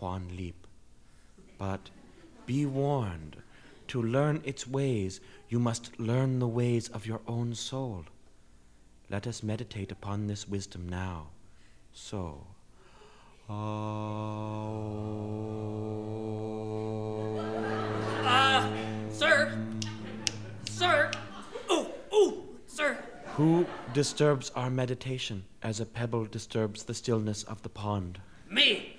Huan leap. But be warned, to learn its ways, you must learn the ways of your own soul. Let us meditate upon this wisdom now. So, Sir! Sir! Who disturbs our meditation as a pebble disturbs the stillness of the pond? Me!